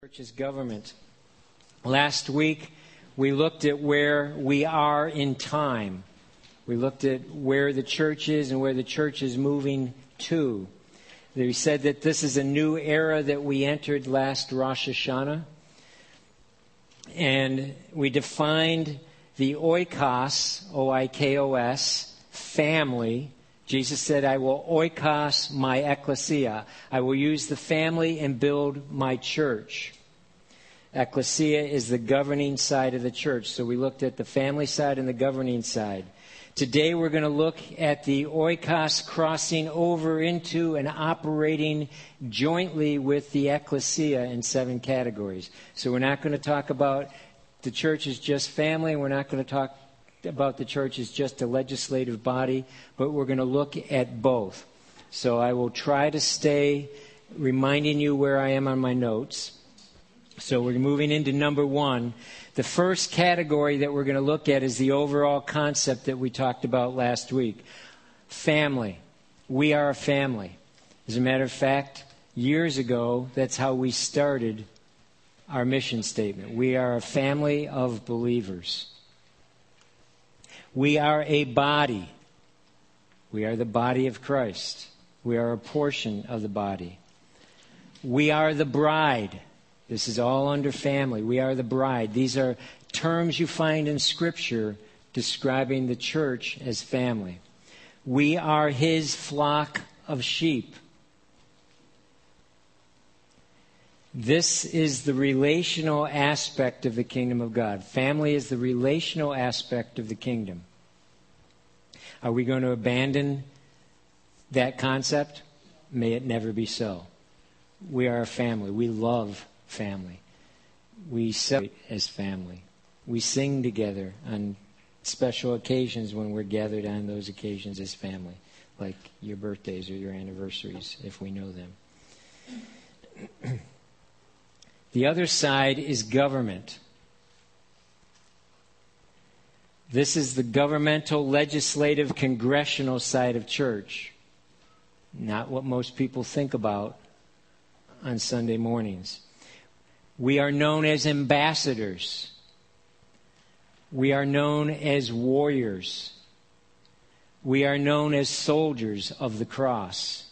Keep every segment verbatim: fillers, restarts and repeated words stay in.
Church's government. Last week, we looked at where we are in time. We looked at where the church is and where the church is moving to. We said that this is a new era that we entered last Rosh Hashanah. And we defined the oikos, O I K O S, family. Jesus said, I will oikos my ecclesia. I will use the family and build my church. Ecclesia is the governing side of the church. So we looked at the family side and the governing side. Today we're going to look at the oikos crossing over into and operating jointly with the ecclesia in seven categories. So we're not going to talk about the church as just family. We're not going to talk about the church as just a legislative body, but we're going to look at both. So I will try to stay reminding you where I am on my notes. So we're moving into number one. The first category that we're going to look at is the overall concept that we talked about last week. Family. We are a family. As a matter of fact, years ago, that's how we started our mission statement. We are a family of believers. We are a body. We are the body of Christ. We are a portion of the body. We are the bride. This is all under family. We are the bride. These are terms you find in Scripture describing the church as family. We are His flock of sheep. This is the relational aspect of the kingdom of God. Family is the relational aspect of the kingdom. Are we going to abandon that concept? May it never be so. We are a family. We love family. We celebrate as family. We sing together on special occasions when we're gathered on those occasions as family, like your birthdays or your anniversaries, if we know them. The other side is government. This is the governmental, legislative, congressional side of church. Not what most people think about on Sunday mornings. We are known as ambassadors. We are known as warriors. We are known as soldiers of the cross.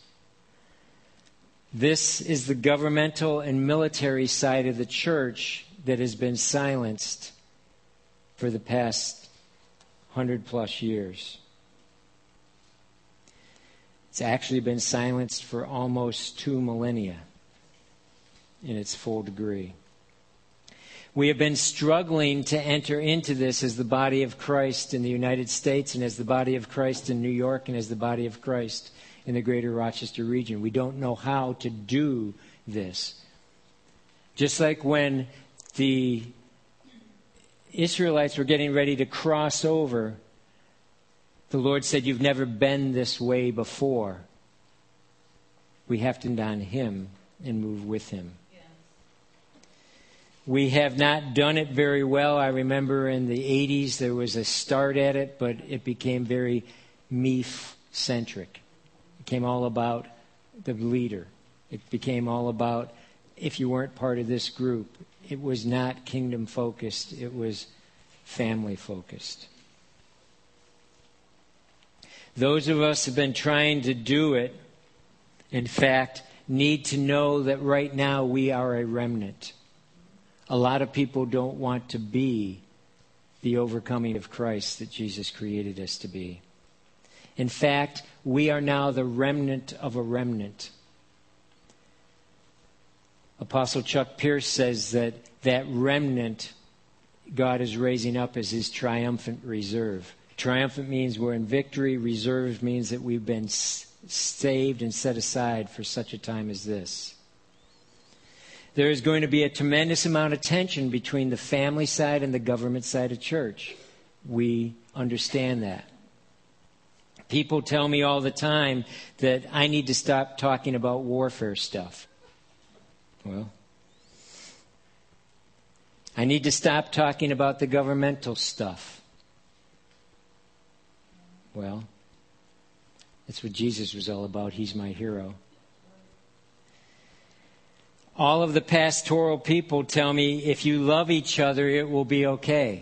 This is the governmental and military side of the church that has been silenced for the past hundred plus years. It's actually been silenced for almost two millennia in its full degree. We have been struggling to enter into this as the body of Christ in the United States and as the body of Christ in New York and as the body of Christ in the greater Rochester region. We don't know how to do this. Just like when the Israelites were getting ready to cross over, the Lord said, you've never been this way before. We have to depend on Him and move with Him. Yes. We have not done it very well. I remember in the eighties there was a start at it, but it became very me-centric. It became all about the leader. It became all about if you weren't part of this group. It was not kingdom-focused. It was family-focused. Those of us who have been trying to do it, in fact, need to know that right now we are a remnant. A lot of people don't want to be the overcoming of Christ that Jesus created us to be. In fact, we are now the remnant of a remnant. Apostle Chuck Pierce says that that remnant God is raising up as His triumphant reserve. Triumphant means we're in victory. Reserve means that we've been saved and set aside for such a time as this. There is going to be a tremendous amount of tension between the family side and the government side of church. We understand that. People tell me all the time that I need to stop talking about warfare stuff. Well, I need to stop talking about the governmental stuff. Well, that's what Jesus was all about. He's my hero. All of the pastoral people tell me, if you love each other, it will be okay.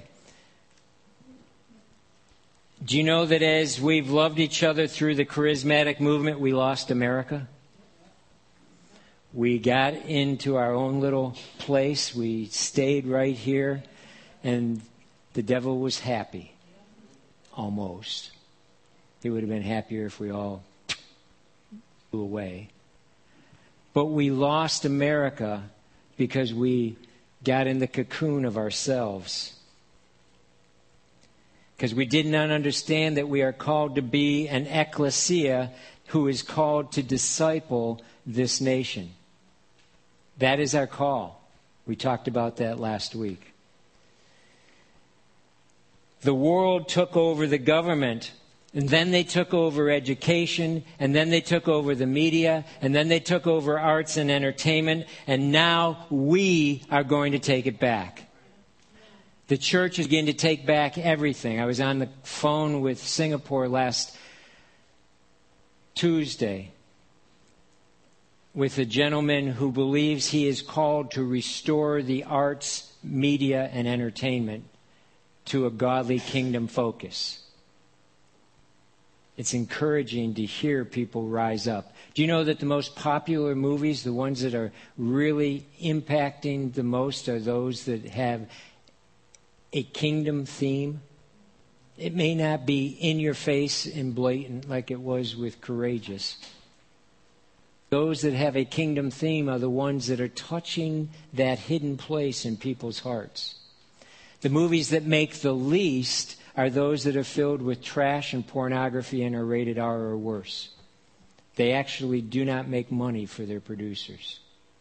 Do you know that as we've loved each other through the charismatic movement, we lost America? We got into our own little place. We stayed right here, and the devil was happy. Almost. He would have been happier if we all flew away. But we lost America because we got in the cocoon of ourselves. Because we did not understand that we are called to be an ecclesia who is called to disciple this nation. That is our call. We talked about that last week. The world took over the government, and then they took over education, and then they took over the media, and then they took over arts and entertainment, and now we are going to take it back. The church is going to take back everything. I was on the phone with Singapore last Tuesday with a gentleman who believes he is called to restore the arts, media, and entertainment to a godly kingdom focus. It's encouraging to hear people rise up. Do you know that the most popular movies, the ones that are really impacting the most, are those that have a kingdom theme? It may not be in your face and blatant like it was with Courageous. Those that have a kingdom theme are the ones that are touching that hidden place in people's hearts. The movies that make the least are those that are filled with trash and pornography and are rated R or worse. They actually do not make money for their producers.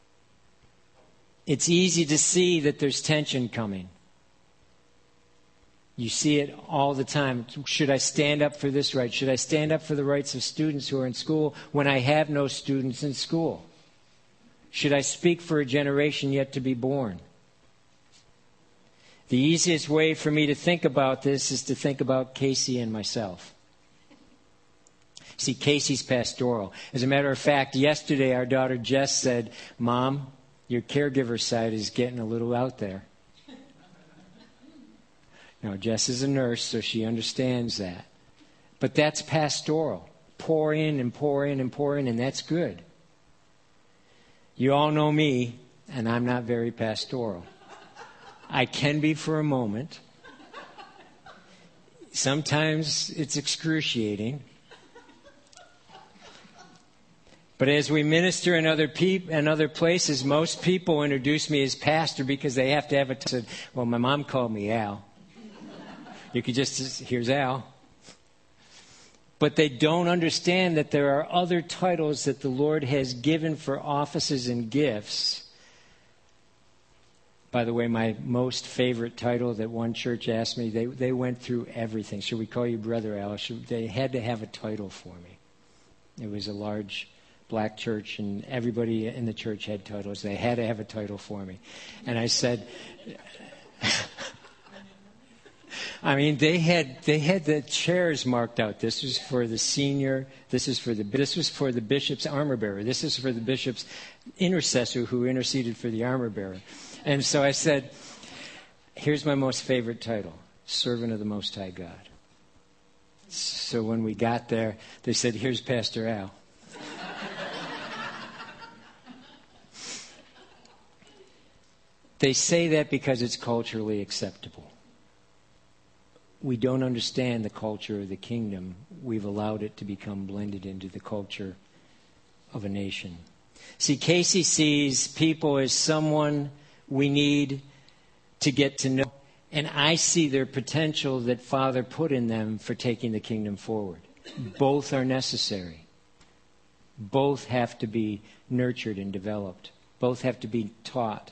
It's easy to see that there's tension coming. You see it all the time. Should I stand up for this right? Should I stand up for the rights of students who are in school when I have no students in school? Should I speak for a generation yet to be born? The easiest way for me to think about this is to think about Casey and myself. See, Casey's pastoral. As a matter of fact, yesterday our daughter Jess said, "Mom, your caregiver side is getting a little out there." Now, Jess is a nurse, so she understands that. But that's pastoral. Pour in and pour in and pour in, and that's good. You all know me, and I'm not very pastoral. I can be for a moment. Sometimes it's excruciating. But as we minister in other peop- in other places, most people introduce me as pastor because they have to have a... T- well, my mom called me Al. You could just... Here's Al. But they don't understand that there are other titles that the Lord has given for offices and gifts. By the way, my most favorite title that one church asked me, they they went through everything. Should we call you Brother Al? Should, they had to have a title for me. It was a large black church, and everybody in the church had titles. They had to have a title for me. And I said... I mean, they had they had the chairs marked out. This was for the senior. This is for the this was for the bishop's armor bearer. This is for the bishop's intercessor who interceded for the armor bearer. And so I said, "Here's my most favorite title: Servant of the Most High God." So when we got there, they said, "Here's Pastor Al." They say that because it's culturally acceptable. We don't understand the culture of the kingdom. We've allowed it to become blended into the culture of a nation. See, Casey sees people as someone we need to get to know. And I see their potential that Father put in them for taking the kingdom forward. Both are necessary. Both have to be nurtured and developed. Both have to be taught.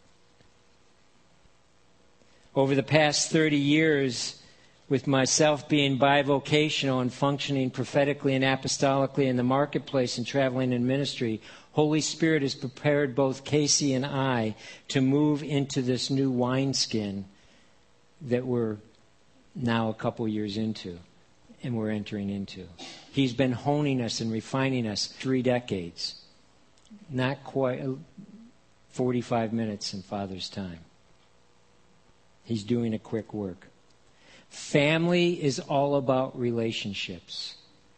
Over the past thirty years, with myself being bivocational and functioning prophetically and apostolically in the marketplace and traveling in ministry, Holy Spirit has prepared both Casey and I to move into this new wineskin that we're now a couple years into and we're entering into. He's been honing us and refining us three decades. Not quite, forty-five minutes in Father's time. He's doing a quick work. Family is all about relationships.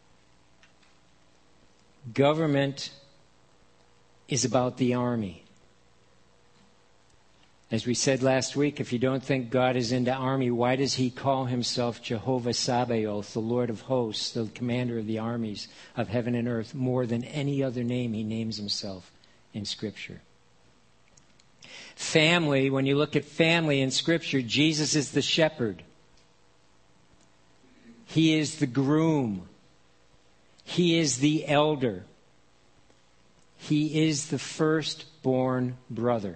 Government is about the army. As we said last week, if you don't think God is into army, why does he call himself Jehovah Sabaoth, the Lord of hosts, the commander of the armies of heaven and earth, more than any other name he names himself in Scripture? Family, when you look at family in Scripture, Jesus is the shepherd. He is the groom. He is the elder. He is the firstborn brother.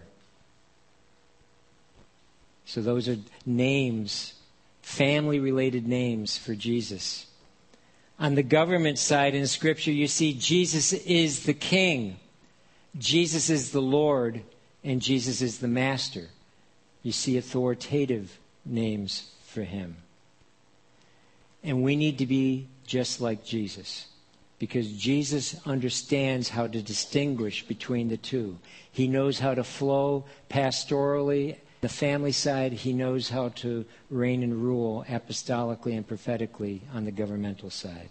So those are names, family-related names for Jesus. On the government side in Scripture, you see Jesus is the king. Jesus is the Lord. And Jesus is the master. You see authoritative names for him. And we need to be just like Jesus. Because Jesus understands how to distinguish between the two. He knows how to flow pastorally. The family side, he knows how to reign and rule apostolically and prophetically on the governmental side.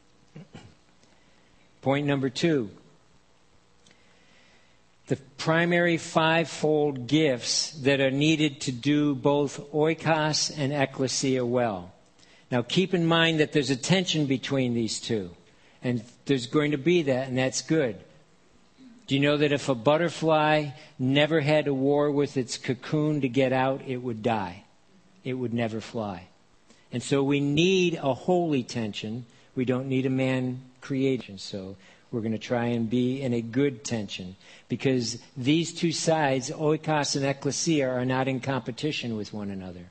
Point number two. The primary fivefold gifts that are needed to do both oikos and ecclesia well. Now keep in mind that there's a tension between these two. And there's going to be that, and that's good. Do you know that if a butterfly never had a war with its cocoon to get out, it would die? It would never fly. And so we need a holy tension. We don't need a man creation. So we're going to try and be in a good tension. Because these two sides, oikos and ecclesia, are not in competition with one another.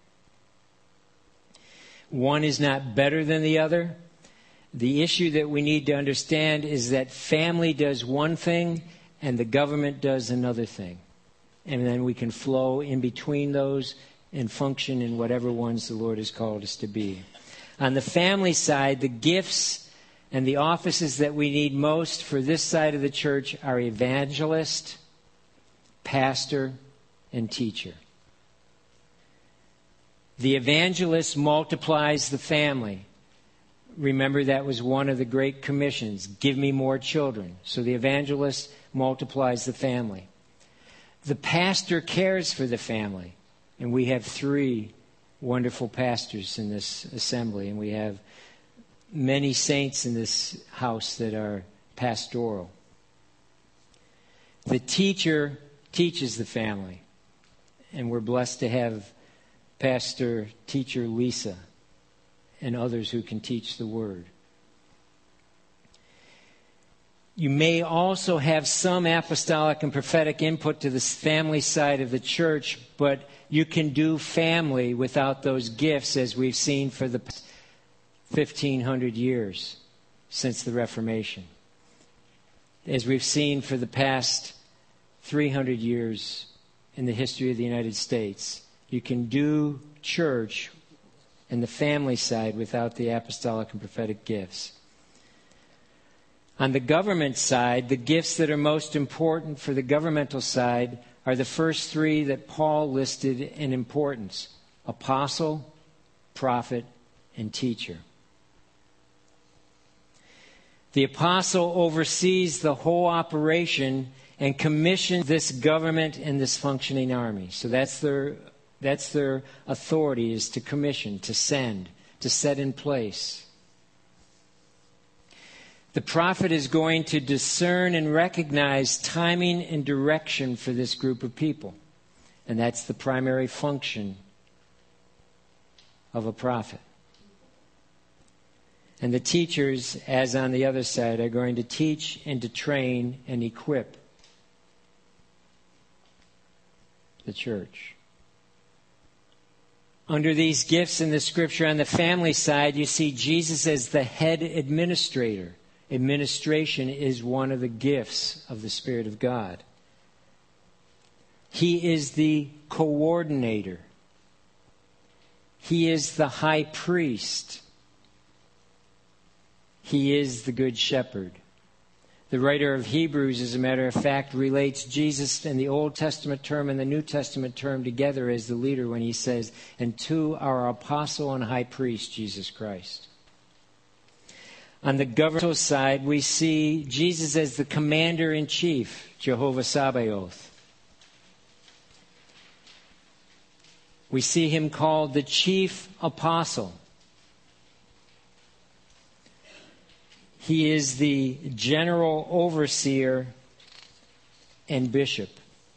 One is not better than the other. The issue that we need to understand is that family does one thing and the government does another thing. And then we can flow in between those and function in whatever ones the Lord has called us to be. On the family side, the gifts and the offices that we need most for this side of the church are evangelist, pastor, and teacher. The evangelist multiplies the family. Remember, that was one of the great commissions. Give me more children. So the evangelist multiplies the family. The pastor cares for the family. And we have three wonderful pastors in this assembly. And we have many saints in this house that are pastoral. The teacher teaches the family. And we're blessed to have Pastor Teacher Lisa and others who can teach the Word. You may also have some apostolic and prophetic input to the family side of the church, but you can do family without those gifts, as we've seen for the fifteen hundred years since the Reformation. As we've seen for the past three hundred years in the history of the United States. You can do church and the family side without the apostolic and prophetic gifts. On the government side, the gifts that are most important for the governmental side are the first three that Paul listed in importance: apostle, prophet, and teacher. The apostle oversees the whole operation and commissions this government and this functioning army. So that's their That's their authority, is to commission, to send, to set in place. The prophet is going to discern and recognize timing and direction for this group of people. And that's the primary function of a prophet. And the teachers, as on the other side, are going to teach and to train and equip the church. Under these gifts in the Scripture on the family side, you see Jesus as the head administrator. Administration is one of the gifts of the Spirit of God. He is the coordinator. He is the high priest. He is the good shepherd. The writer of Hebrews, as a matter of fact, relates Jesus and the Old Testament term and the New Testament term together as the leader when he says, and to our apostle and high priest, Jesus Christ. On the governmental side, we see Jesus as the commander-in-chief, Jehovah Sabaoth. We see him called the chief apostle. He is the general overseer and bishop.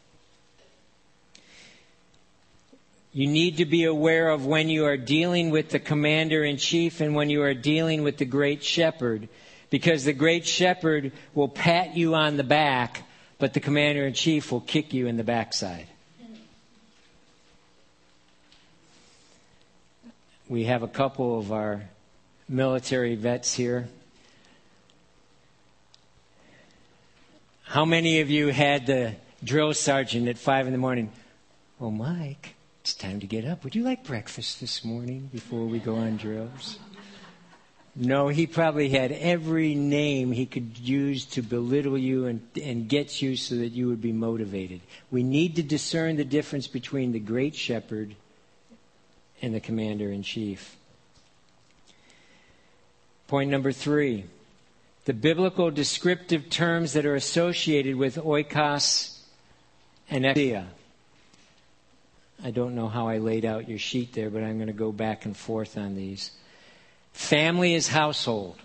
You need to be aware of when you are dealing with the commander-in-chief and when you are dealing with the great shepherd, because the great shepherd will pat you on the back, but the commander-in-chief will kick you in the backside. We have a couple of our military vets here. How many of you had the drill sergeant at five in the morning? Oh, Mike, it's time to get up. Would you like breakfast this morning before we go on drills? No, he probably had every name he could use to belittle you and, and get you so that you would be motivated. We need to discern the difference between the great shepherd and the commander-in-chief. Point number three. The biblical descriptive terms that are associated with oikos and ecclesia. I don't know how I laid out your sheet there, but I'm going to go back and forth on these. Family is household.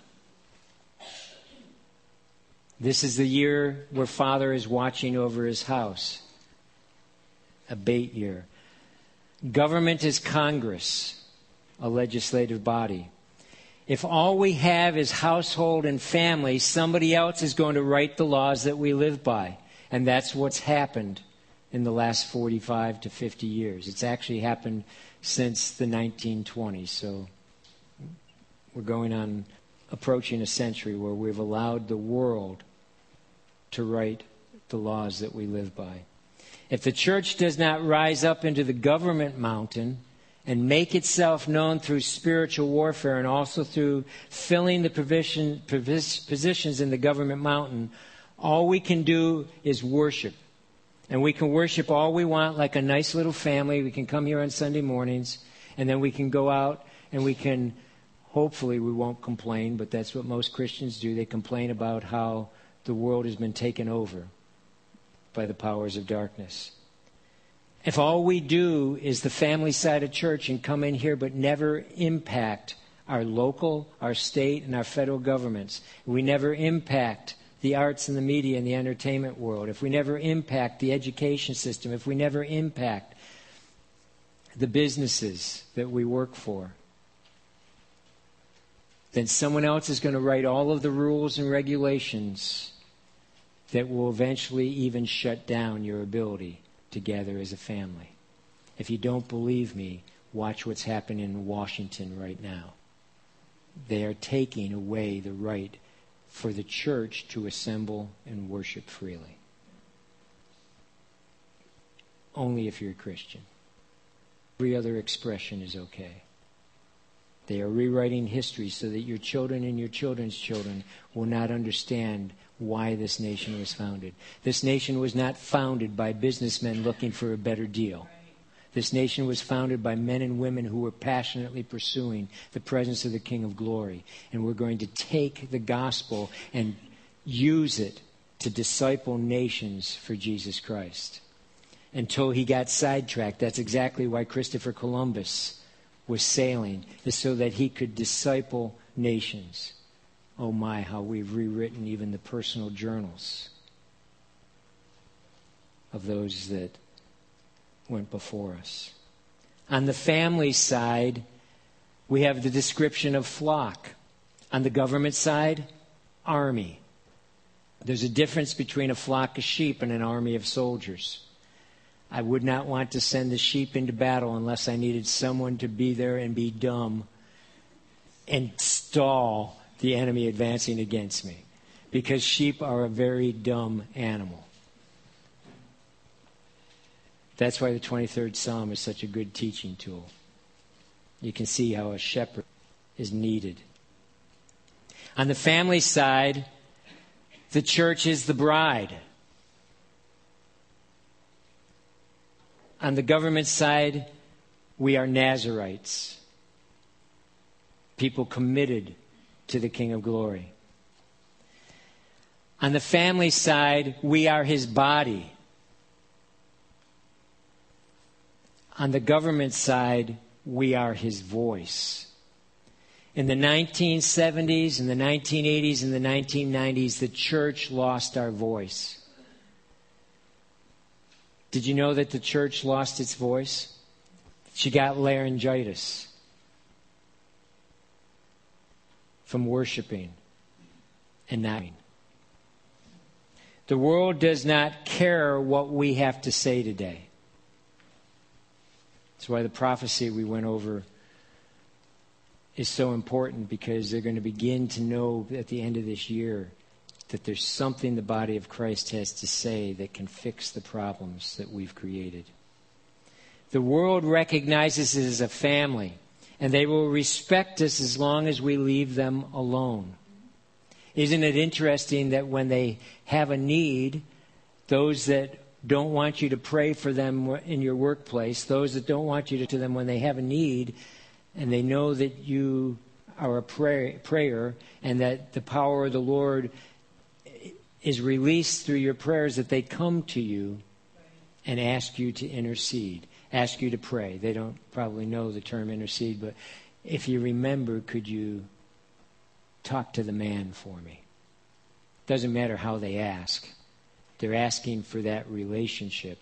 This is the year where Father is watching over his house. A bait year. Government is Congress, a legislative body. If all we have is household and family, somebody else is going to write the laws that we live by. And that's what's happened in the last forty-five to fifty years. It's actually happened since the nineteen twenties. So we're going on, approaching a century where we've allowed the world to write the laws that we live by. If the church does not rise up into the government mountain and make itself known through spiritual warfare and also through filling the provision, positions in the government mountain, all we can do is worship. And we can worship all we want like a nice little family. We can come here on Sunday mornings, and then we can go out and we can, hopefully we won't complain, but that's what most Christians do. They complain about how the world has been taken over by the powers of darkness. If all we do is the family side of church and come in here but never impact our local, our state, and our federal governments, we never impact the arts and the media and the entertainment world, if we never impact the education system, if we never impact the businesses that we work for, then someone else is going to write all of the rules and regulations that will eventually even shut down your ability to gather as a family. If you don't believe me, watch what's happening in Washington right now. They are taking away the right for the church to assemble and worship freely. Only if you're a Christian. Every other expression is okay. They are rewriting history so that your children and your children's children will not understand why this nation was founded. This nation was not founded by businessmen looking for a better deal. This nation was founded by men and women who were passionately pursuing the presence of the King of Glory. And we're going to take the gospel and use it to disciple nations for Jesus Christ. Until he got sidetracked. That's exactly why Christopher Columbus was sailing, is so that he could disciple nations. Oh my, how we've rewritten even the personal journals of those that went before us. On the family side, we have the description of flock. On the government side, army. There's a difference between a flock of sheep and an army of soldiers. I would not want to send the sheep into battle unless I needed someone to be there and be dumb and stall the enemy advancing against me. Because sheep are a very dumb animal. That's why the twenty-third Psalm is such a good teaching tool. You can see how a shepherd is needed. On the family side, The church is the bride. On the government side, we are Nazarites, people committed to the King of Glory. On the family side, we are his body. On the government side, we are his voice. In the nineteen seventies, in the nineteen eighties, and the nineteen nineties, the church lost our voice. Did you know that the church lost its voice? She got laryngitis from worshiping and not. The world does not care what we have to say today. That's why the prophecy we went over is so important, because they're going to begin to know at the end of this year that there's something the body of Christ has to say that can fix the problems that we've created. The world recognizes us as a family, and they will respect us as long as we leave them alone. Isn't it interesting that when they have a need, those that don't want you to pray for them in your workplace, those that don't want you to to them when they have a need, and they know that you are a pray, prayer and that the power of the Lord is released through your prayers, that they come to you and ask you to intercede, ask you to pray. They don't probably know the term intercede, but if you remember, could you talk to the man for me? Doesn't matter how they ask. They're asking for that relationship.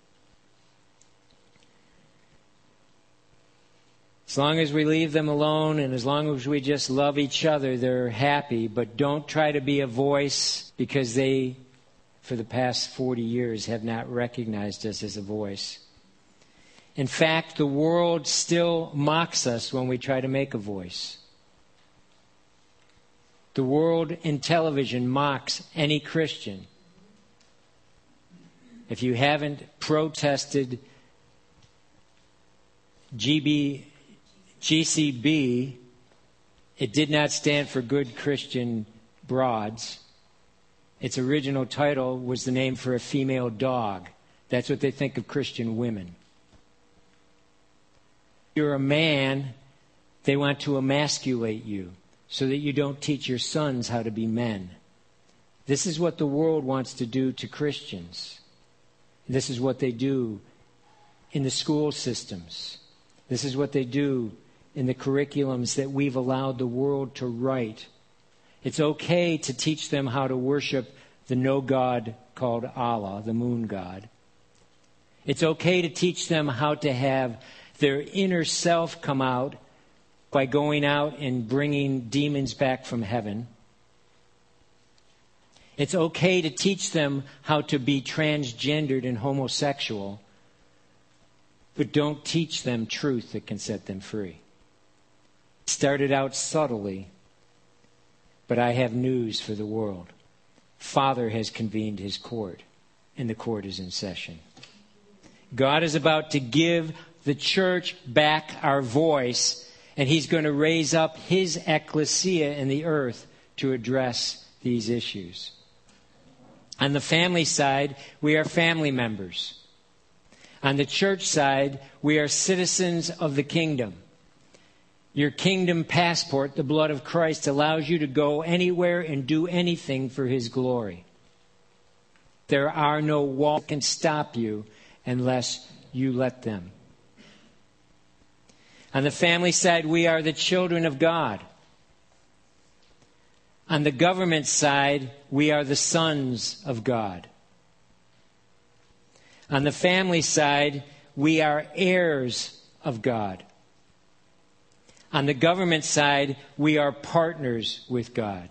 As long as we leave them alone and as long as we just love each other, they're happy. But don't try to be a voice, because they, for the past forty years, have not recognized us as a voice. In fact, the world still mocks us when we try to make a voice. The world in television mocks any Christian. If you haven't protested G B, G C B, it did not stand for Good Christian Broads. Its original title was the name for a female dog. That's what they think of Christian women. If you're a man, they want to emasculate you so that you don't teach your sons how to be men. This is what the world wants to do to Christians. This is what they do in the school systems. This is what they do in the curriculums that we've allowed the world to write. It's okay to teach them how to worship the no God called Allah, the moon god. It's okay to teach them how to have their inner self come out by going out and bringing demons back from heaven. It's okay to teach them how to be transgendered and homosexual, but don't teach them truth that can set them free. It started out subtly, but I have news for the world. Father has convened his court, and the court is in session. God is about to give the church back our voice, and he's going to raise up his ecclesia in the earth to address these issues. On the family side, we are family members. On the church side, we are citizens of the kingdom. Your kingdom passport, the blood of Christ, allows you to go anywhere and do anything for his glory. There are no walls that can stop you unless you let them. On the family side, we are the children of God. On the government side, we are the sons of God. On the family side, we are heirs of God. On the government side, we are partners with God.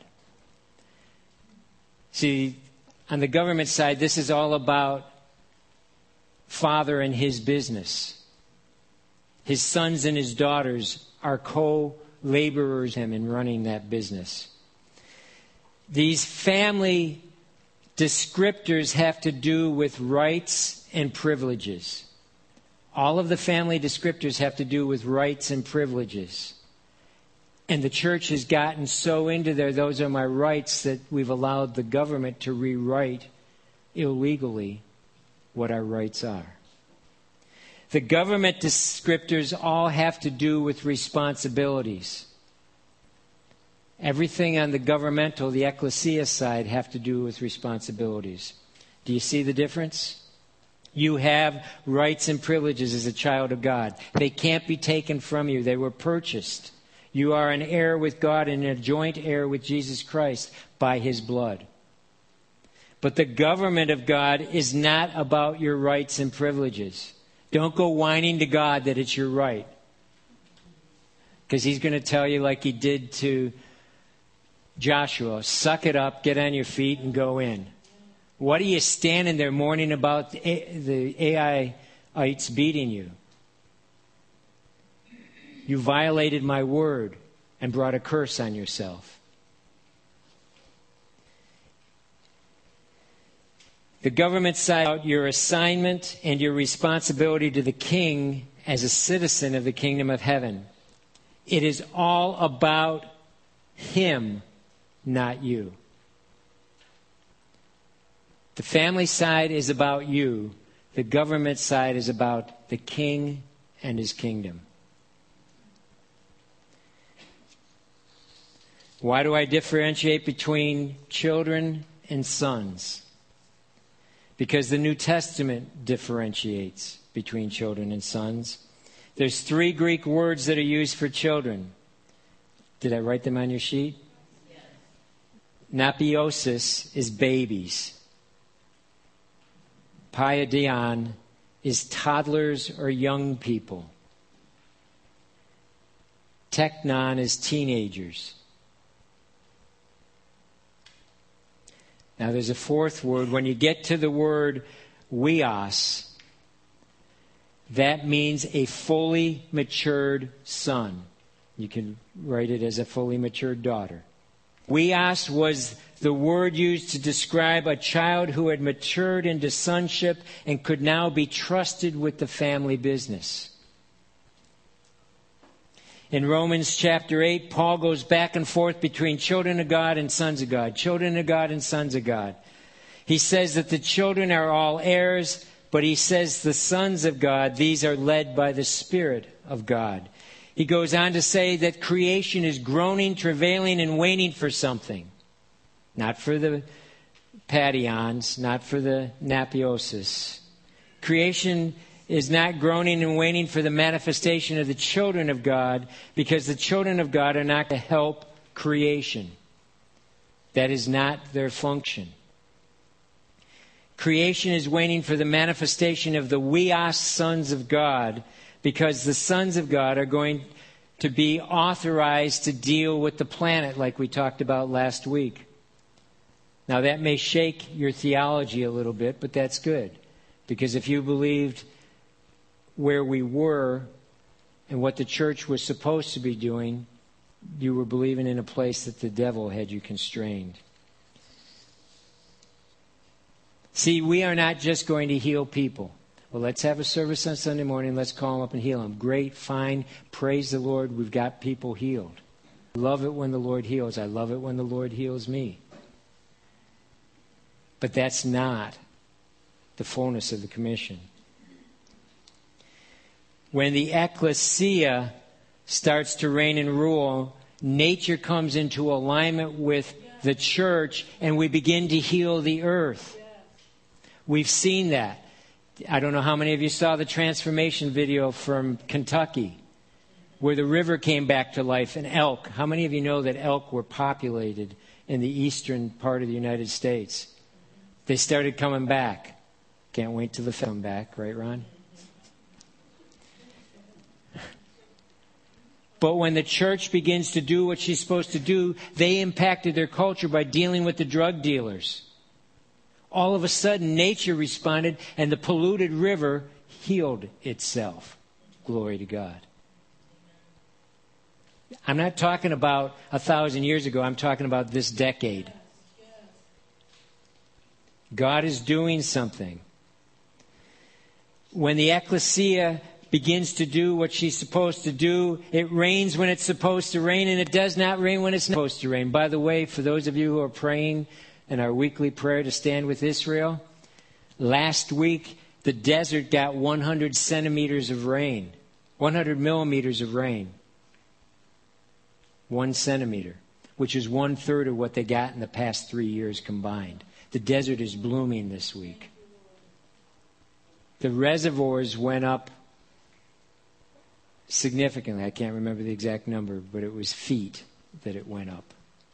See, on the government side, this is all about Father and his business. His sons and his daughters are co-laborers with him in running that business. These family descriptors have to do with rights and privileges. All of the family descriptors have to do with rights and privileges. And the church has gotten so into there, those are my rights, that we've allowed the government to rewrite illegally what our rights are. The government descriptors all have to do with responsibilities. Everything on the governmental, the ecclesia side, have to do with responsibilities. Do you see the difference? You have rights and privileges as a child of God. They can't be taken from you. They were purchased. You are an heir with God and a joint heir with Jesus Christ by His blood. But the government of God is not about your rights and privileges. Don't go whining to God that it's your right. Because He's going to tell you, like He did to Joshua, suck it up, get on your feet, and go in. What are you standing there mourning about the Aiites beating you? You violated my word and brought a curse on yourself. The government side out your assignment and your responsibility to the king as a citizen of the kingdom of heaven. It is all about him, not you. The family side is about you. The government side is about the king and his kingdom. Why do I differentiate between children and sons? Because the New Testament differentiates between children and sons. There's three Greek words that are used for children. Did I write them on your sheet? Yes. Napiosis is babies. Paidion is toddlers or young people. Teknon is teenagers. Now there's a fourth word. When you get to the word weos, that means a fully matured son. You can write it as a fully matured daughter. Weos was the word used to describe a child who had matured into sonship and could now be trusted with the family business. In Romans chapter eight, Paul goes back and forth between children of God and sons of God, children of God and sons of God. He says that the children are all heirs, but he says the sons of God, these are led by the Spirit of God. He goes on to say that creation is groaning, travailing, and waiting for something. Not for the Padions, not for the Napiosis. Creation is not groaning and waiting for the manifestation of the children of God, because the children of God are not to help creation. That is not their function. Creation is waiting for the manifestation of the weos sons of God, because the sons of God are going to be authorized to deal with the planet like we talked about last week. Now that may shake your theology a little bit, but that's good. Because if you believed where we were and what the church was supposed to be doing, you were believing in a place that the devil had you constrained. See, we are not just going to heal people. Well, let's have a service on Sunday morning. Let's call them up and heal them. Great, fine. Praise the Lord. We've got people healed. I love it when the Lord heals. I love it when the Lord heals me. But that's not the fullness of the commission. When the ecclesia starts to reign and rule, nature comes into alignment with the church, and we begin to heal the earth. We've seen that. I don't know how many of you saw the transformation video from Kentucky, where the river came back to life, and elk. How many of you know that elk were populated in the eastern part of the United States? They started coming back. Can't wait till the film back, right, Ron? But when the church begins to do what she's supposed to do, they impacted their culture by dealing with the drug dealers. All of a sudden, nature responded, and the polluted river healed itself. Glory to God. I'm not talking about a thousand years ago. I'm talking about this decade. God is doing something. When the ecclesia begins to do what she's supposed to do. It rains when it's supposed to rain, and it does not rain when it's not supposed to rain. By the way, for those of you who are praying in our weekly prayer to stand with Israel, last week the desert got one hundred centimeters of rain, one hundred millimeters of rain. One centimeter, which is one third of what they got in the past three years combined. The desert is blooming this week. The reservoirs went up significantly. I can't remember the exact number, but it was feet that it went up.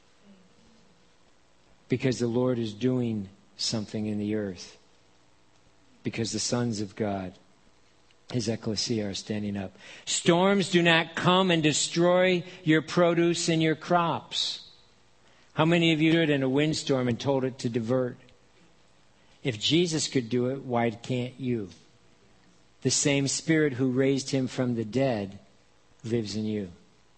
Because the Lord is doing something in the earth. Because the sons of God, His ecclesia, are standing up. Storms do not come and destroy your produce and your crops. How many of you stood in a windstorm and told it to divert? If Jesus could do it, why can't you? The same Spirit who raised Him from the dead lives in you.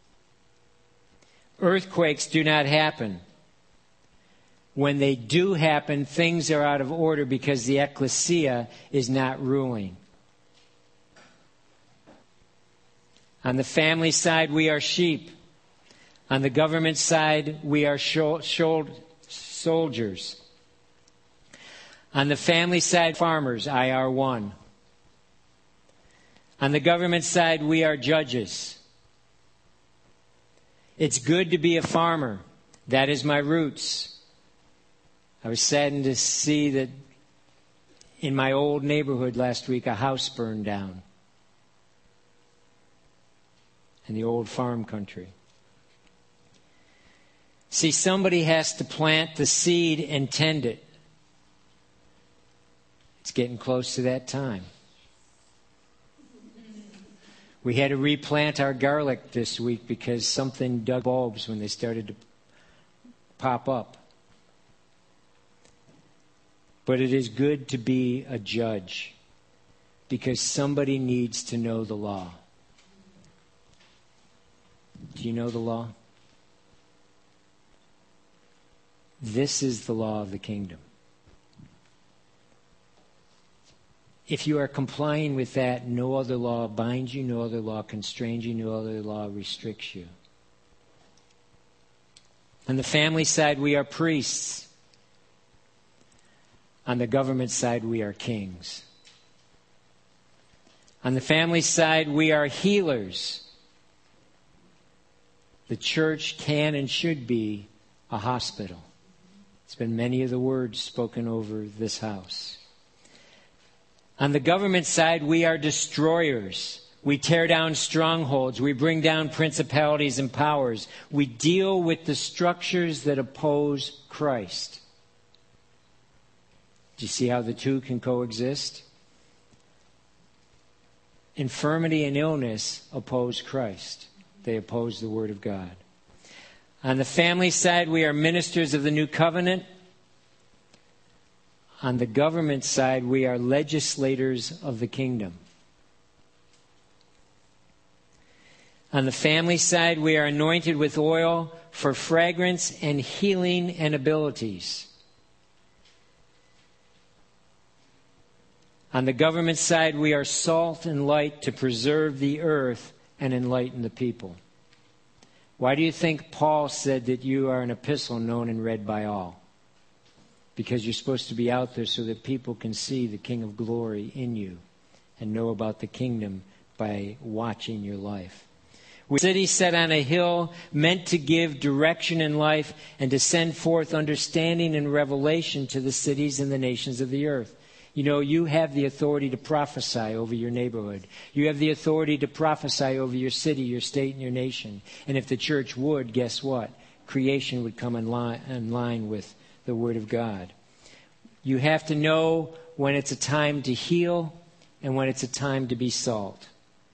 Earthquakes do not happen. When they do happen, things are out of order because the ecclesia is not ruling. On the family side, we are sheep. On the government side, we are sho- sho- soldiers. On the family side, farmers, I R one. On the government side, we are judges. It's good to be a farmer. That is my roots. I was saddened to see that in my old neighborhood last week, a house burned down. In the old farm country. See, somebody has to plant the seed and tend it. It's getting close to that time. We had to replant our garlic this week because something dug bulbs when they started to pop up. But it is good to be a judge because somebody needs to know the law. Do you know the law? This is the law of the kingdom. If you are complying with that, no other law binds you, no other law constrains you, no other law restricts you. On the family side, we are priests. On the government side, we are kings. On the family side, we are healers. The church can and should be a hospital. It's been many of the words spoken over this house. On the government side, we are destroyers. We tear down strongholds. We bring down principalities and powers. We deal with the structures that oppose Christ. Do you see how the two can coexist? Infirmity and illness oppose Christ. They oppose the Word of God. On the family side, we are ministers of the new covenant. On the government side, we are legislators of the kingdom. On the family side, we are anointed with oil for fragrance and healing and abilities. On the government side, we are salt and light to preserve the earth and enlighten the people. Why do you think Paul said that you are an epistle known and read by all? Because you're supposed to be out there so that people can see the King of Glory in you and know about the kingdom by watching your life. We're a city set on a hill, meant to give direction in life and to send forth understanding and revelation to the cities and the nations of the earth. You know, you have the authority to prophesy over your neighborhood. You have the authority to prophesy over your city, your state, and your nation. And if the church would, guess what? Creation would come in line, in line with the Word of God. You have to know when it's a time to heal and when it's a time to be salt.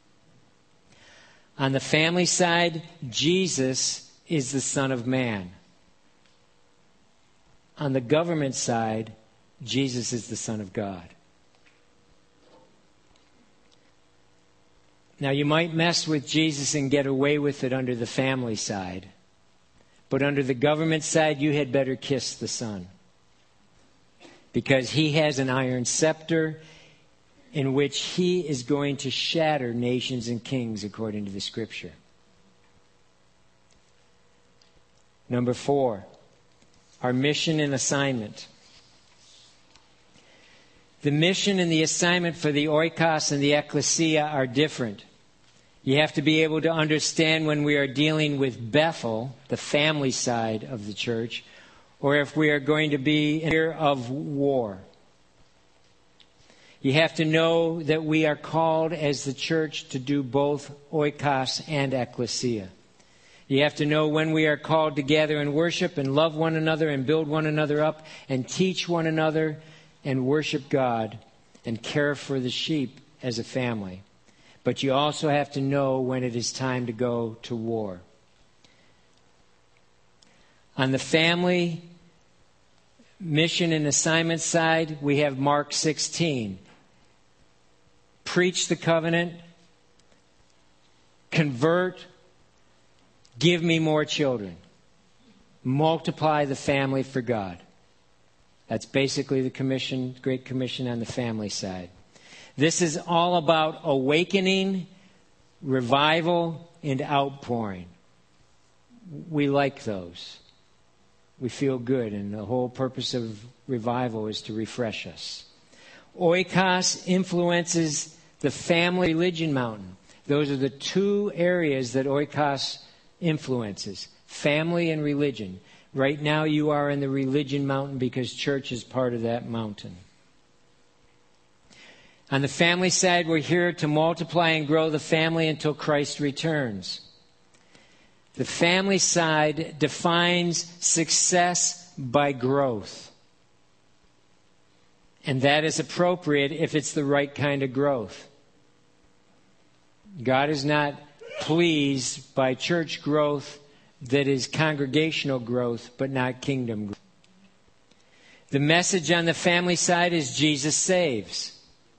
On the family side, Jesus is the Son of Man. On the government side, Jesus is the Son of God. Now, you might mess with Jesus and get away with it under the family side. But under the government side, you had better kiss the Son. Because He has an iron scepter. in which he is going to shatter nations and kings according to the Scripture. Number four, our mission and assignment. The mission and the assignment for the oikos and the ecclesia are different. You have to be able to understand when we are dealing with Bethel, the family side of the church, or if we are going to be in fear of war. You have to know that we are called as the church to do both oikos and ecclesia. You have to know when we are called to gather and worship and love one another and build one another up and teach one another and worship God and care for the sheep as a family. But you also have to know when it is time to go to war. On the family mission and assignment side, we have Mark sixteen. Preach the covenant, convert, give me more children. Multiply the family for God. That's basically the commission, Great Commission on the family side. This is all about awakening, revival, and outpouring. We like those. We feel good, and the whole purpose of revival is to refresh us. Oikos influences the family religion mountain. Those are the two areas that oikos influences, family and religion. Right now you are in the religion mountain because church is part of that mountain. On the family side, we're here to multiply and grow the family until Christ returns. The family side defines success by growth. And that is appropriate if it's the right kind of growth. God is not pleased by church growth that is congregational growth, but not kingdom growth. The message on the family side is Jesus saves.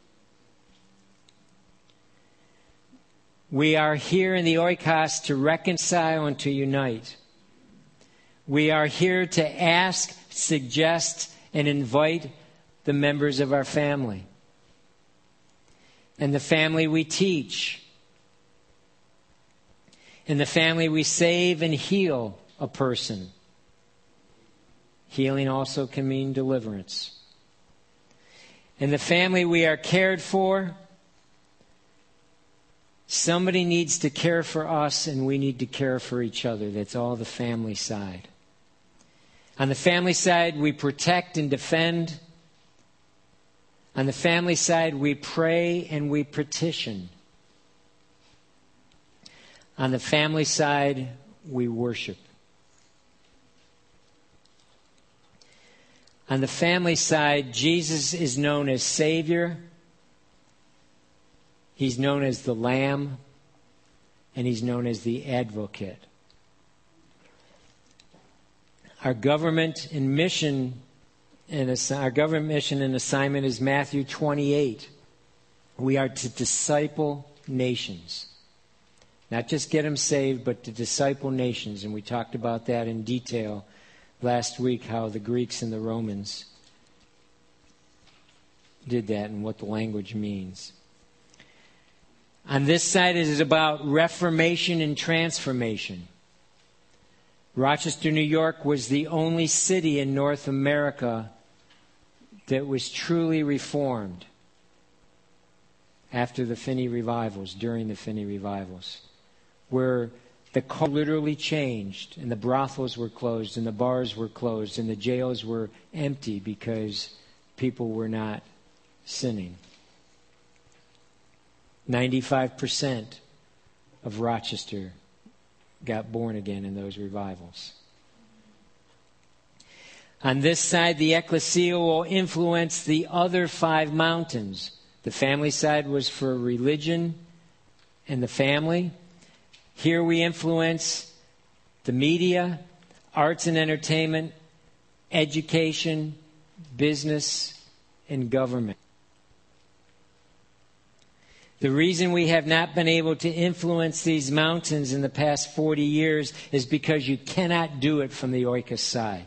We are here in the oikos to reconcile and to unite. We are here to ask, suggest, and invite the members of our family. In the family we teach. In the family we save and heal a person. Healing also can mean deliverance. In the family we are cared for. Somebody needs to care for us and we need to care for each other. That's all the family side. On the family side, we protect and defend. On the family side, we pray and we petition. On the family side, we worship. On the family side, Jesus is known as Savior. He's known as the Lamb, and he's known as the Advocate. Our government and mission, and our government mission and assignment is Matthew twenty-eight. We are to disciple nations, not just get them saved, but to disciple nations, and we talked about that in detail last week. How the Greeks and the Romans did that, and what the language means. On this side, it is about reformation and transformation. Rochester, New York was the only city in North America that was truly reformed after the Finney revivals, during the Finney revivals, where the culture literally changed, and the brothels were closed, and the bars were closed, and the jails were empty because people were not sinning. ninety-five percent of Rochester got born again in those revivals. On this side, the ecclesia will influence the other five mountains. The family side was for religion and the family. Here we influence the media, arts and entertainment, education, business, and government. The reason we have not been able to influence these mountains in the past forty years is because you cannot do it from the oikos side.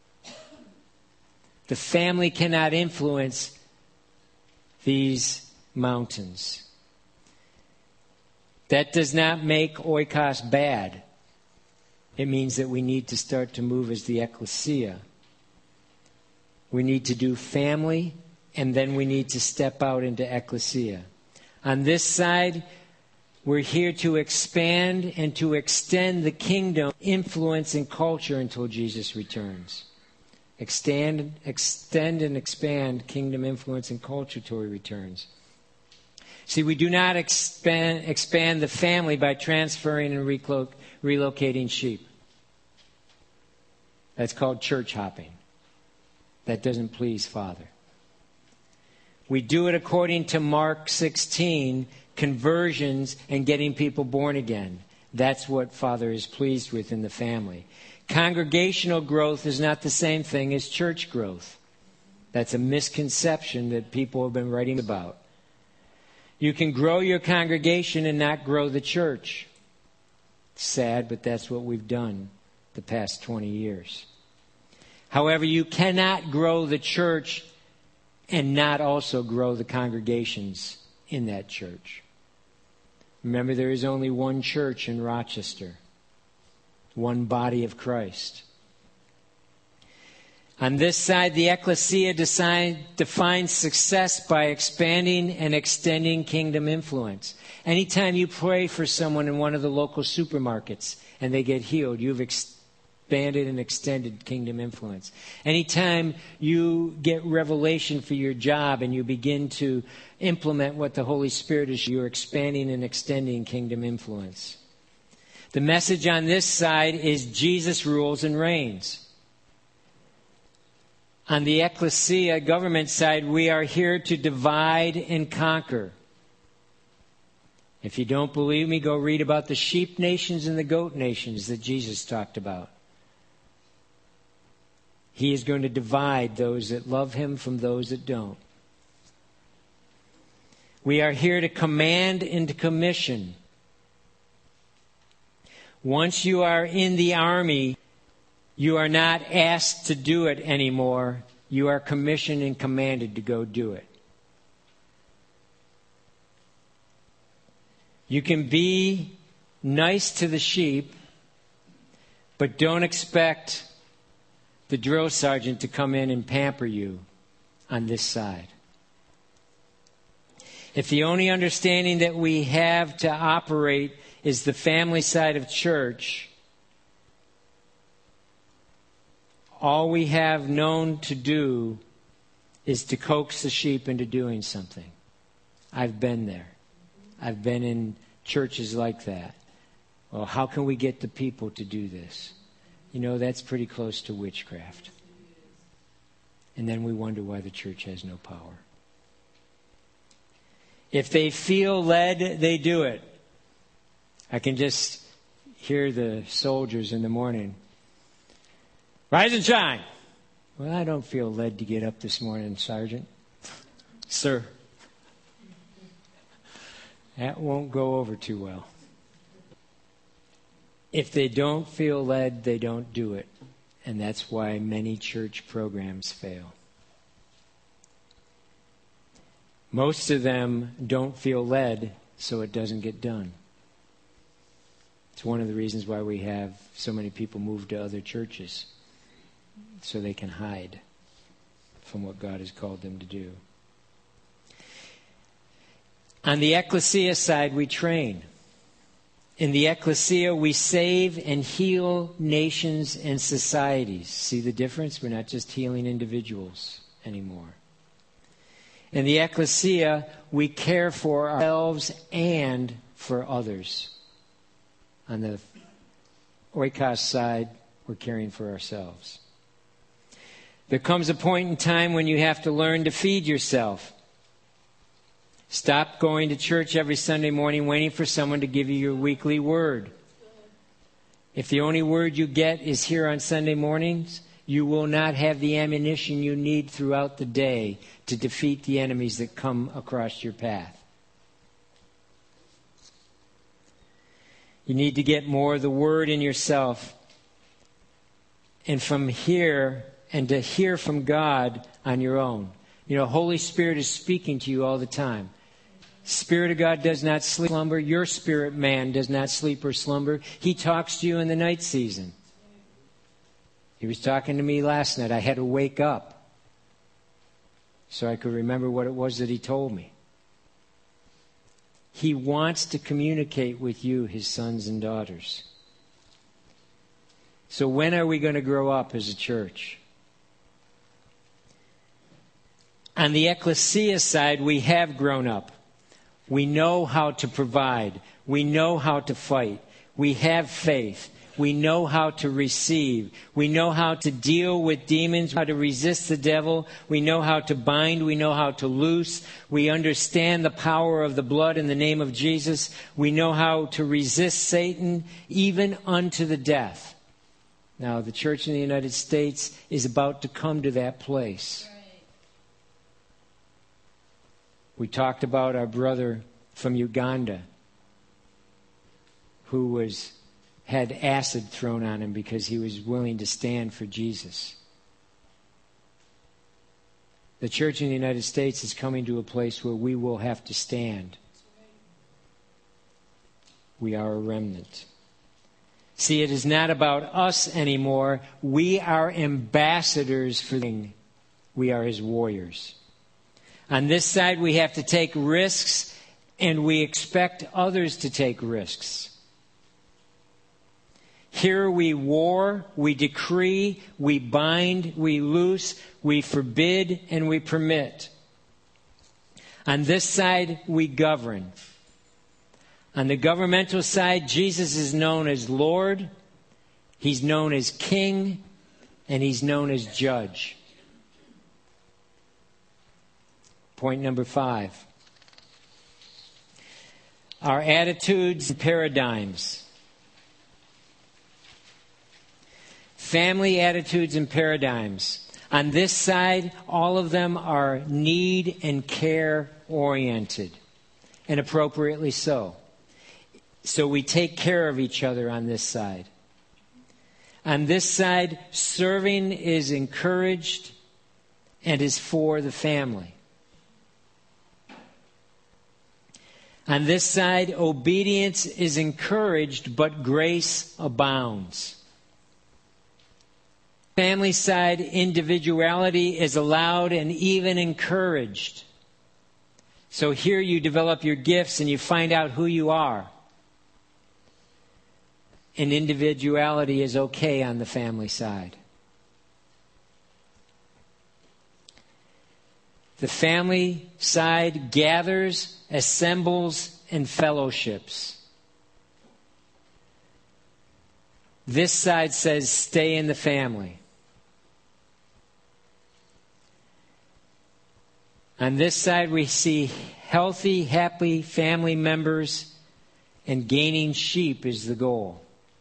The family cannot influence these mountains. That does not make oikos bad. It means that we need to start to move as the ecclesia. We need to do family, and then we need to step out into ecclesia. On this side, we're here to expand and to extend the kingdom, influence, and culture until Jesus returns. Extend, extend and expand kingdom, influence, and culture till he returns. See, we do not expand, expand the family by transferring and reclo- relocating sheep. That's called church hopping. That doesn't please Father. We do it according to Mark sixteen, conversions and getting people born again. That's what Father is pleased with in the family. Congregational growth is not the same thing as church growth. That's a misconception that people have been writing about. You can grow your congregation and not grow the church. Sad, but that's what we've done the past twenty years. However, you cannot grow the church and not also grow the congregations in that church. Remember, there is only one church in Rochester, one body of Christ. On this side, the ecclesia decide, defines success by expanding and extending kingdom influence. Anytime you pray for someone in one of the local supermarkets and they get healed, you've expanded and extended kingdom influence. Anytime you get revelation for your job and you begin to implement what the Holy Spirit is, you're expanding and extending kingdom influence. The message on this side is Jesus rules and reigns. On the ecclesia government side, we are here to divide and conquer. If you don't believe me, go read about the sheep nations and the goat nations that Jesus talked about. He is going to divide those that love him from those that don't. We are here to command and to commission. Once you are in the army, you are not asked to do it anymore. You are commissioned and commanded to go do it. You can be nice to the sheep, but don't expect the drill sergeant to come in and pamper you on this side. If the only understanding that we have to operate is the family side of church, all we have known to do is to coax the sheep into doing something. I've been there. I've been in churches like that. Well, how can we get the people to do this? You know, that's pretty close to witchcraft. And then we wonder why the church has no power. If they feel led, they do it. I can just hear the soldiers in the morning. Rise and shine. Well, I don't feel led to get up this morning, Sergeant. Sir. That won't go over too well. If they don't feel led, they don't do it. And that's why many church programs fail. Most of them don't feel led, so it doesn't get done. It's one of the reasons why we have so many people move to other churches, so they can hide from what God has called them to do. On the ecclesia side, we train. In the ecclesia, we save and heal nations and societies. See the difference? We're not just healing individuals anymore. In the ecclesia, we care for ourselves and for others. On the oikos side, we're caring for ourselves. There comes a point in time when you have to learn to feed yourself. Stop going to church every Sunday morning waiting for someone to give you your weekly word. If the only word you get is here on Sunday mornings, you will not have the ammunition you need throughout the day to defeat the enemies that come across your path. You need to get more of the word in yourself. And from here, and to hear from God on your own. You know, Holy Spirit is speaking to you all the time. Spirit of God does not sleep or slumber. Your spirit man does not sleep or slumber. He talks to you in the night season. He was talking to me last night. I had to wake up so I could remember what it was that he told me. He wants to communicate with you, his sons and daughters. So when are we going to grow up as a church? On the ecclesia side, we have grown up. We know how to provide. We know how to fight. We have faith. We know how to receive. We know how to deal with demons, how to resist the devil. We know how to bind. We know how to loose. We understand the power of the blood in the name of Jesus. We know how to resist Satan, even unto the death. Now, the church in the United States is about to come to that place. We talked about our brother from Uganda who was had acid thrown on him because he was willing to stand for Jesus. The church in the United States is coming to a place where we will have to stand. We are a remnant. See, it is not about us anymore. We are ambassadors for the King. We are his warriors. On this side, we have to take risks, and we expect others to take risks. Here we war, we decree, we bind, we loose, we forbid, and we permit. On this side, we govern. On the governmental side, Jesus is known as Lord, he's known as King, and he's known as Judge. Point number five. Our attitudes and paradigms. Family attitudes and paradigms. On this side, all of them are need and care oriented, and appropriately so. So we take care of each other on this side. On this side, serving is encouraged and is for the family. On this side, obedience is encouraged, but grace abounds. Family side, individuality is allowed and even encouraged. So here you develop your gifts and you find out who you are. And individuality is okay on the family side. The family side gathers, assembles, and fellowships. This side says stay in the family. On this side we see healthy, happy family members, and gaining sheep is the goal.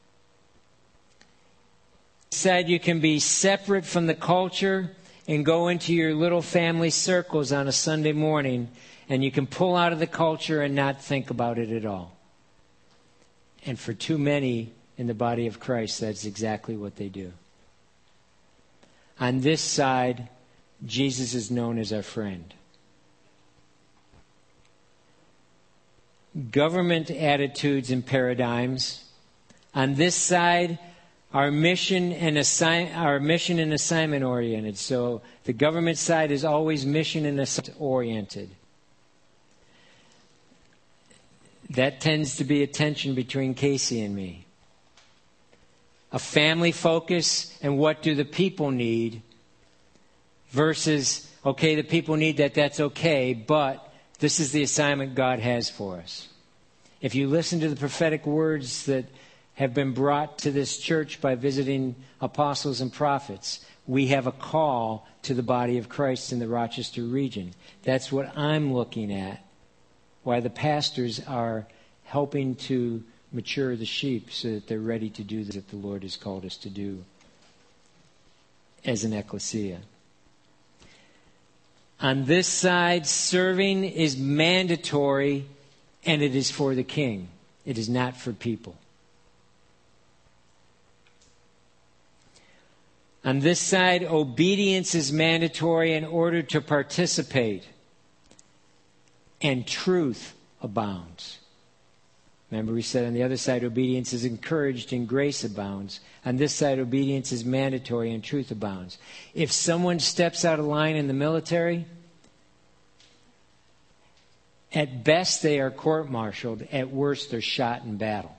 This side you can be separate from the culture and go into your little family circles on a Sunday morning, and you can pull out of the culture and not think about it at all. And for too many in the body of Christ, that's exactly what they do. On this side, Jesus is known as our friend. Government attitudes and paradigms. On this side, our mission and assign, our mission and assignment oriented. So the government side is always mission and assignment oriented. That tends to be a tension between Casey and me. A family focus and what do the people need versus, okay, the people need that, that's okay, but this is the assignment God has for us. If you listen to the prophetic words that have been brought to this church by visiting apostles and prophets, we have a call to the body of Christ in the Rochester region. That's what I'm looking at, why the pastors are helping to mature the sheep so that they're ready to do that the Lord has called us to do as an ecclesia. On this side, serving is mandatory and it is for the king. It is not for people. On this side, obedience is mandatory in order to participate. And truth abounds. Remember, we said on the other side, obedience is encouraged and grace abounds. On this side, obedience is mandatory and truth abounds. If someone steps out of line in the military, at best they are court-martialed. At worst, they're shot in battle.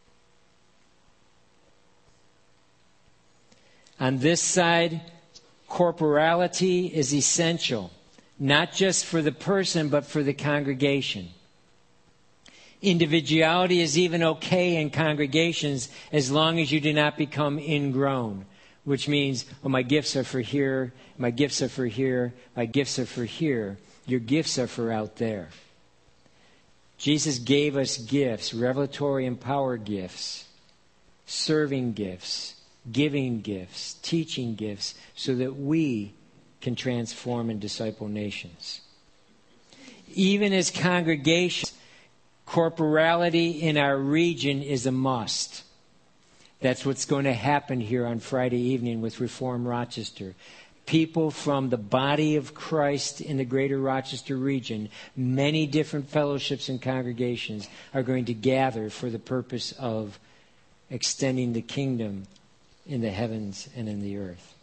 On this side, corporality is essential, not just for the person, but for the congregation. Individuality is even okay in congregations as long as you do not become ingrown, which means, oh, my gifts are for here, my gifts are for here, my gifts are for here. Your gifts are for out there. Jesus gave us gifts, revelatory and power gifts, serving gifts, giving gifts, teaching gifts, so that we can transform and disciple nations. Even as congregations, corporality in our region is a must. That's what's going to happen here on Friday evening with Reform Rochester. People from the body of Christ in the greater Rochester region, many different fellowships and congregations, are going to gather for the purpose of extending the kingdom in the heavens and in the earth.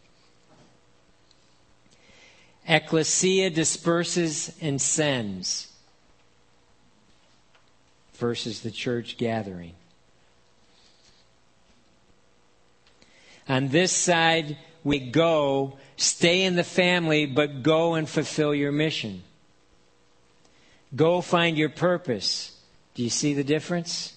Ecclesia disperses and sends versus the church gathering. On this side, we go, stay in the family, but go and fulfill your mission. Go find your purpose. Do you see the difference?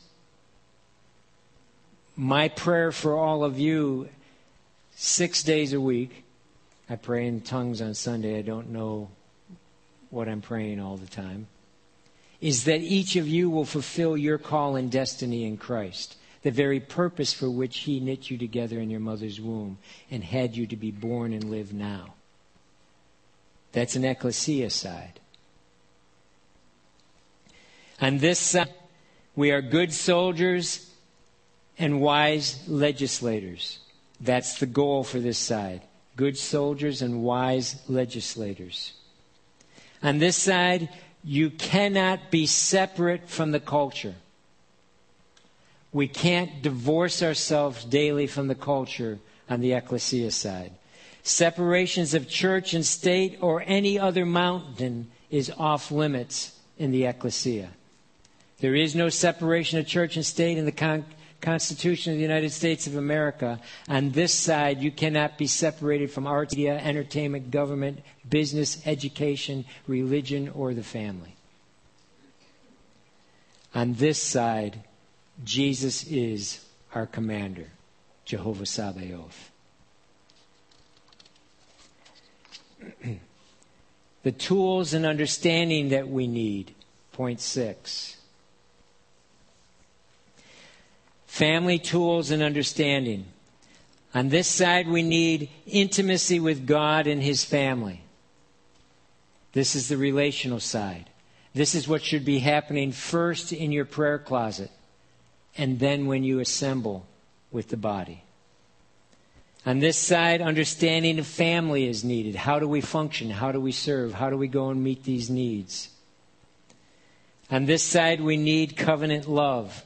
My prayer for all of you, six days a week, I pray in tongues on Sunday. I don't know what I'm praying all the time, is that each of you will fulfill your call and destiny in Christ, the very purpose for which He knit you together in your mother's womb and had you to be born and live now. That's an ecclesia side. On this side, we are good soldiers and wise legislators. That's the goal for this side. Good soldiers and wise legislators. On this side, you cannot be separate from the culture. We can't divorce ourselves daily from the culture on the ecclesia side. Separations of church and state or any other mountain is off limits in the ecclesia. There is no separation of church and state in the con- Constitution of the United States of America. On this side, you cannot be separated from arts, media, entertainment, government, business, education, religion, or the family. On this side, Jesus is our commander, Jehovah Sabaoth. The tools and understanding that we need, point six. Family tools and understanding. On this side, we need intimacy with God and His family. This is the relational side. This is what should be happening first in your prayer closet and then when you assemble with the body. On this side, understanding of family is needed. How do we function? How do we serve? How do we go and meet these needs? On this side, we need covenant love.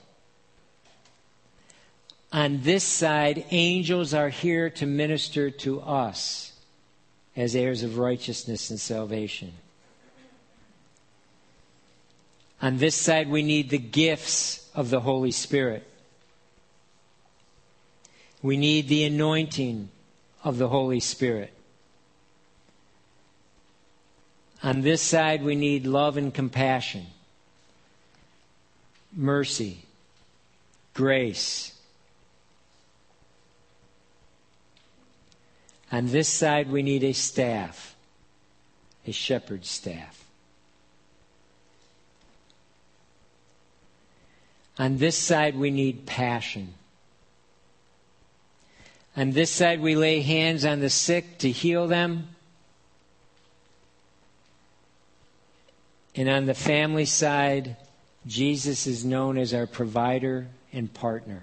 On this side, angels are here to minister to us as heirs of righteousness and salvation. On this side, we need the gifts of the Holy Spirit. We need the anointing of the Holy Spirit. On this side, we need love and compassion, mercy, grace. On this side, we need a staff, a shepherd's staff. On this side, we need passion. On this side, we lay hands on the sick to heal them. And on the family side, Jesus is known as our provider and partner.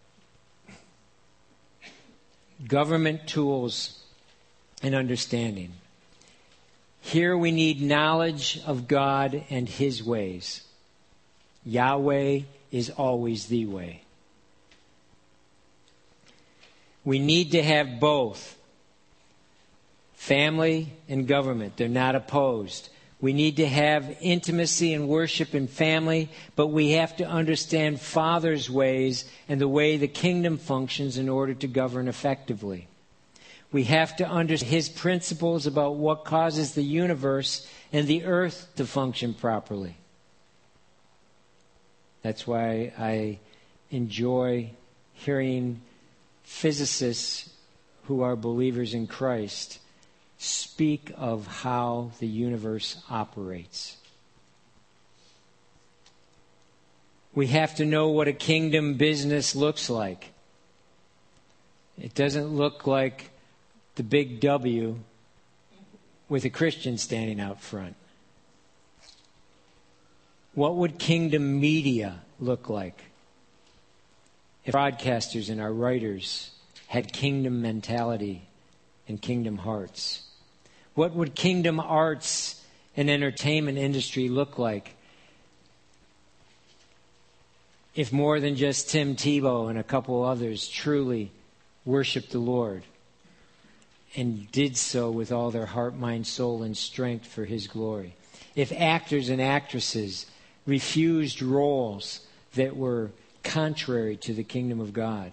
Government tools and understanding. Here we need knowledge of God and His ways. Yahweh is always the way. We need to have both. Family and government, they're not opposed. We need to have intimacy and worship in family, but we have to understand Father's ways and the way the kingdom functions in order to govern effectively. We have to understand His principles about what causes the universe and the earth to function properly. That's why I enjoy hearing physicists who are believers in Christ speak of how the universe operates. We have to know what a kingdom business looks like. It doesn't look like the big W with a Christian standing out front. What would kingdom media look like if broadcasters and our writers had kingdom mentality and kingdom hearts? What would kingdom arts and entertainment industry look like if more than just Tim Tebow and a couple others truly worshiped the Lord and did so with all their heart, mind, soul, and strength for His glory? If actors and actresses refused roles that were contrary to the kingdom of God?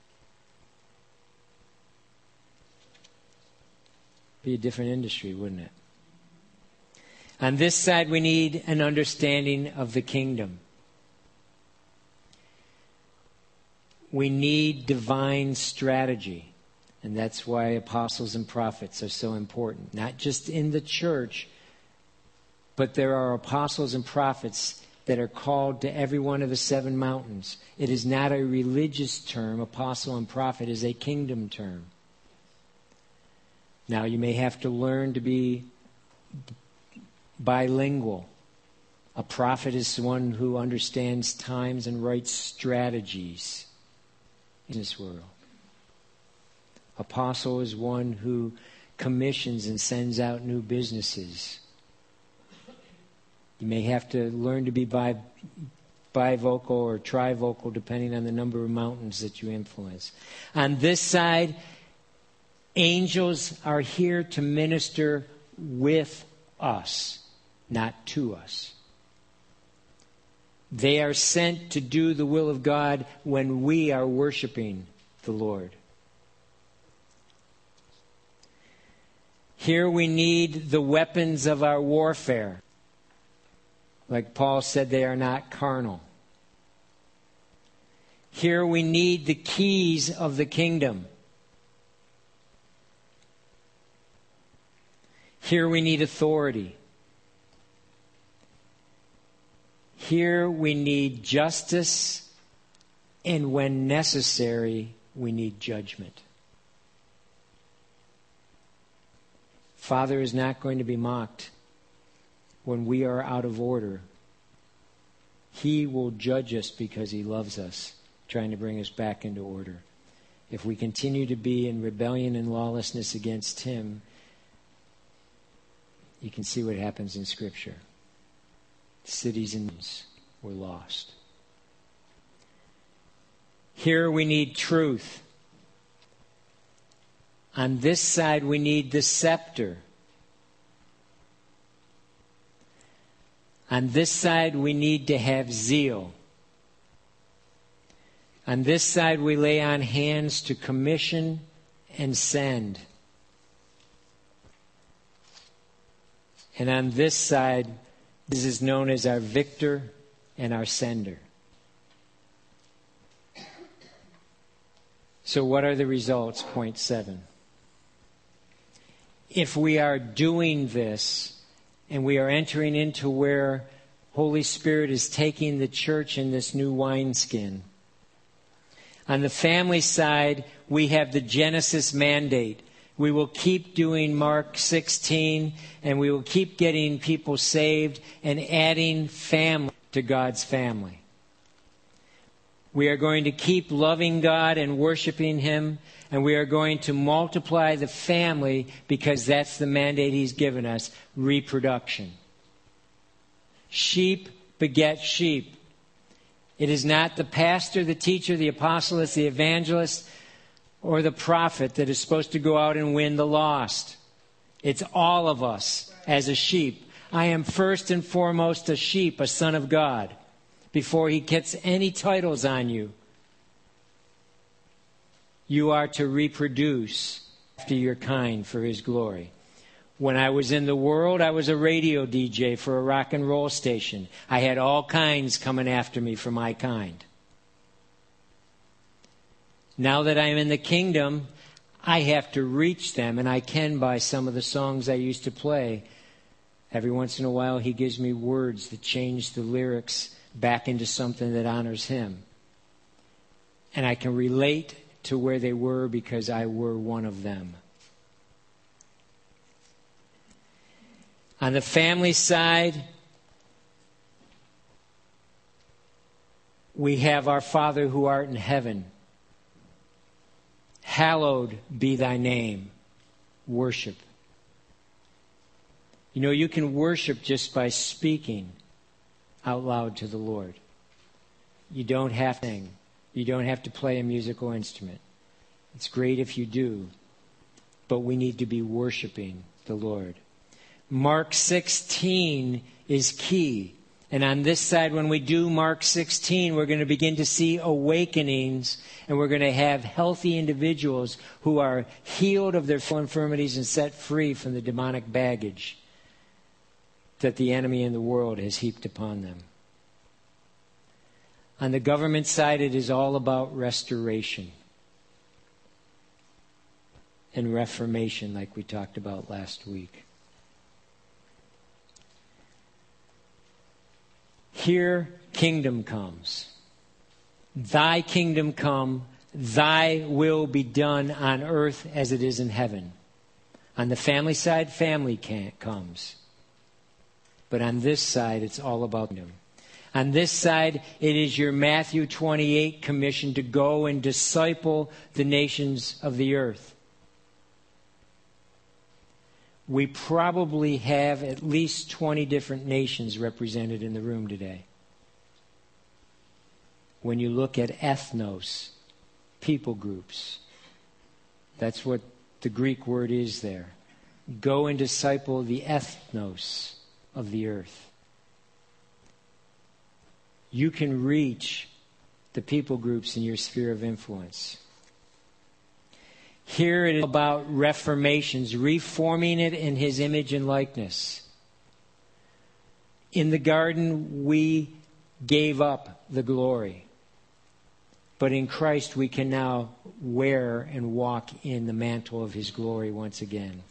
Be a different industry, wouldn't it? On this side, we need an understanding of the kingdom. We need divine strategy. And that's why apostles and prophets are so important. Not just in the church, but there are apostles and prophets that are called to every one of the seven mountains. It is not a religious term. Apostle and prophet is a kingdom term. Now, you may have to learn to be bilingual. A prophet is one who understands times and writes strategies in this world. Apostle is one who commissions and sends out new businesses. You may have to learn to be bi- bivocal or trivocal depending on the number of mountains that you influence. On this side, angels are here to minister with us, not to us. They are sent to do the will of God when we are worshiping the Lord. Here we need the weapons of our warfare. Like Paul said, they are not carnal. Here we need the keys of the kingdom. Here we need authority. Here we need justice, and when necessary, we need judgment. Father is not going to be mocked when we are out of order. He will judge us because He loves us, trying to bring us back into order. If we continue to be in rebellion and lawlessness against Him, you can see what happens in Scripture. Cities and nations were lost. Here we need truth. On this side, we need the scepter. On this side, we need to have zeal. On this side, we lay on hands to commission and send. And on this side, this is known as our victor and our sender. So what are the results? Point seven. If we are doing this, and we are entering into where Holy Spirit is taking the church in this new wineskin. On the family side, we have the Genesis mandate. We will keep doing Mark sixteen, and we will keep getting people saved and adding family to God's family. We are going to keep loving God and worshiping Him, and we are going to multiply the family because that's the mandate He's given us, reproduction. Sheep beget sheep. It is not the pastor, the teacher, the apostle, it's the evangelist, or the prophet that is supposed to go out and win the lost. It's all of us as a sheep. I am first and foremost a sheep, a son of God, before he gets any titles on you. You are to reproduce after your kind for his glory. When I was in the world, I was a radio D J for a rock and roll station. I had all kinds coming after me for my kind. Now that I'm in the kingdom, I have to reach them, and I can by some of the songs I used to play. Every once in a while, he gives me words that change the lyrics back into something that honors him. And I can relate to where they were because I were one of them. On the family side, we have our Father who art in heaven. Hallowed be thy name. Worship. You know, you can worship just by speaking out loud to the Lord. You don't have to sing. You don't have to play a musical instrument. It's great if you do, but we need to be worshiping the Lord. Mark sixteen is key. And on this side, when we do Mark sixteen, we're going to begin to see awakenings, and we're going to have healthy individuals who are healed of their infirmities and set free from the demonic baggage that the enemy in the world has heaped upon them. On the government side, it is all about restoration and reformation, like we talked about last week. Here, kingdom comes. Thy kingdom come, thy will be done on earth as it is in heaven. On the family side, family can't, comes. But on this side, it's all about kingdom. On this side, it is your Matthew twenty-eight commission to go and disciple the nations of the earth. We probably have at least twenty different nations represented in the room today. When you look at ethnos, people groups, that's what the Greek word is there. Go and disciple the ethnos of the earth. You can reach the people groups in your sphere of influence. Here it is about reformations, reforming it in his image and likeness. In the garden, we gave up the glory. But in Christ, we can now wear and walk in the mantle of his glory once again.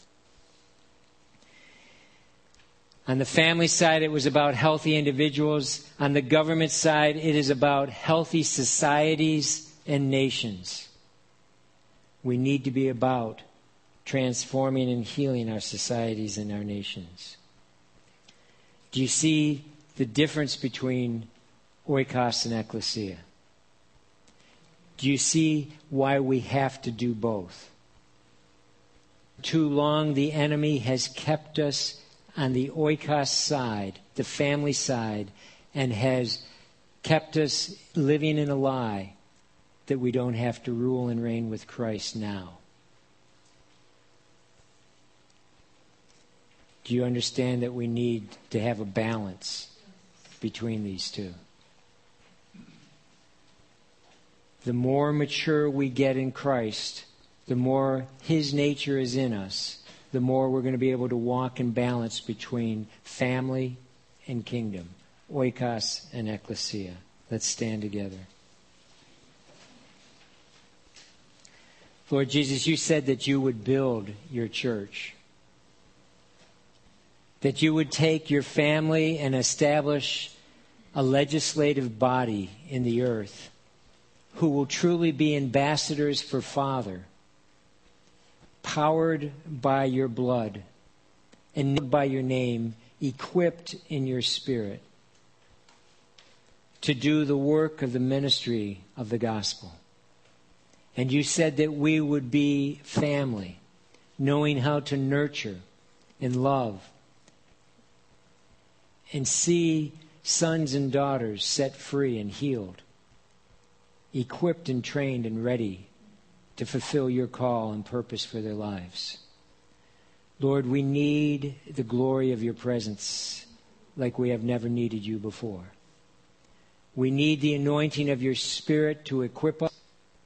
On the family side, it was about healthy individuals. On the government side, it is about healthy societies and nations. We need to be about transforming and healing our societies and our nations. Do you see the difference between oikos and ecclesia? Do you see why we have to do both? Too long the enemy has kept us on the oikos side, the family side, and has kept us living in a lie that we don't have to rule and reign with Christ now. Do you understand that we need to have a balance between these two? The more mature we get in Christ, the more his nature is in us, the more we're going to be able to walk in balance between family and kingdom, oikos and ecclesia. Let's stand together. Lord Jesus, you said that you would build your church, that you would take your family and establish a legislative body in the earth who will truly be ambassadors for Father, powered by your blood and by your name, equipped in your spirit to do the work of the ministry of the gospel. And you said that we would be family, knowing how to nurture and love and see sons and daughters set free and healed, equipped and trained and ready to fulfill your call and purpose for their lives. Lord, we need the glory of your presence like we have never needed you before. We need the anointing of your Spirit to equip us,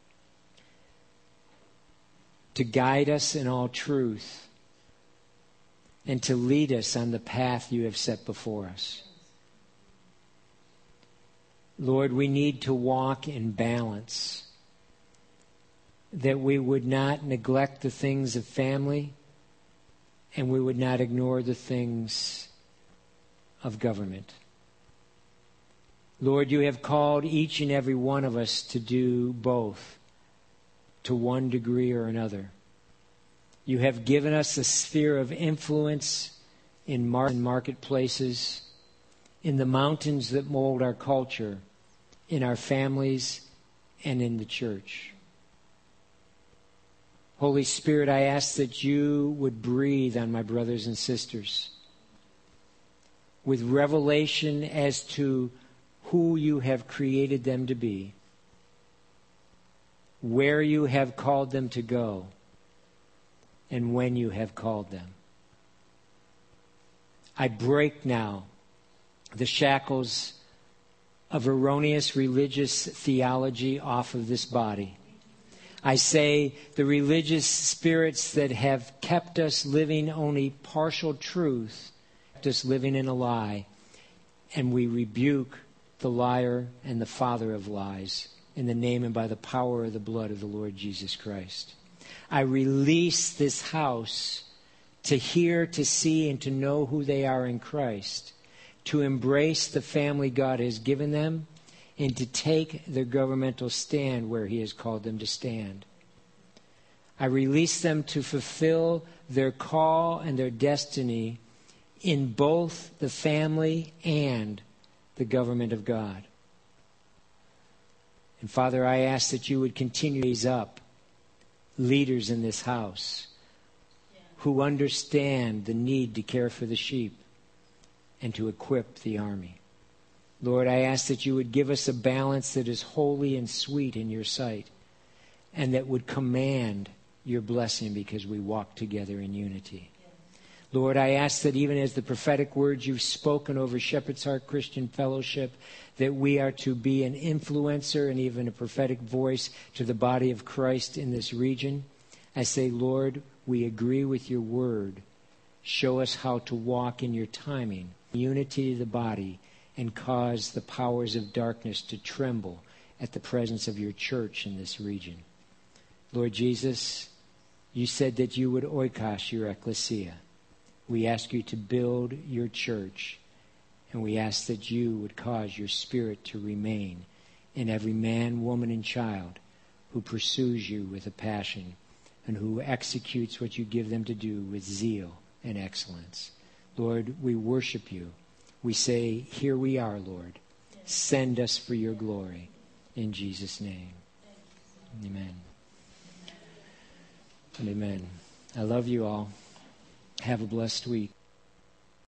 to guide us in all truth, and to lead us on the path you have set before us. Lord, we need to walk in balance, that we would not neglect the things of family and we would not ignore the things of government. Lord, you have called each and every one of us to do both, to one degree or another. You have given us a sphere of influence in mar- in marketplaces, in the mountains that mold our culture, in our families, and in the church. Holy Spirit, I ask that you would breathe on my brothers and sisters with revelation as to who you have created them to be, where you have called them to go, and when you have called them. I break now the shackles of erroneous religious theology off of this body. I say the religious spirits that have kept us living only partial truth, kept us living in a lie, and we rebuke the liar and the father of lies in the name and by the power of the blood of the Lord Jesus Christ. I release this house to hear, to see, and to know who they are in Christ, to embrace the family God has given them, and to take their governmental stand where he has called them to stand. I release them to fulfill their call and their destiny in both the family and the government of God. And Father, I ask that you would continue to raise up leaders in this house who understand the need to care for the sheep and to equip the army. Lord, I ask that you would give us a balance that is holy and sweet in your sight, and that would command your blessing because we walk together in unity. Lord, I ask that even as the prophetic words you've spoken over Shepherd's Heart Christian Fellowship, that we are to be an influencer and even a prophetic voice to the body of Christ in this region. I say, Lord, we agree with your word. Show us how to walk in your timing, unity of the body, and cause the powers of darkness to tremble at the presence of your church in this region. Lord Jesus, you said that you would oikos your ecclesia. We ask you to build your church, and we ask that you would cause your Spirit to remain in every man, woman, and child who pursues you with a passion and who executes what you give them to do with zeal and excellence. Lord, we worship you. We say, here we are, Lord. Send us for your glory. In Jesus' name. Amen. Amen. I love you all. Have a blessed week.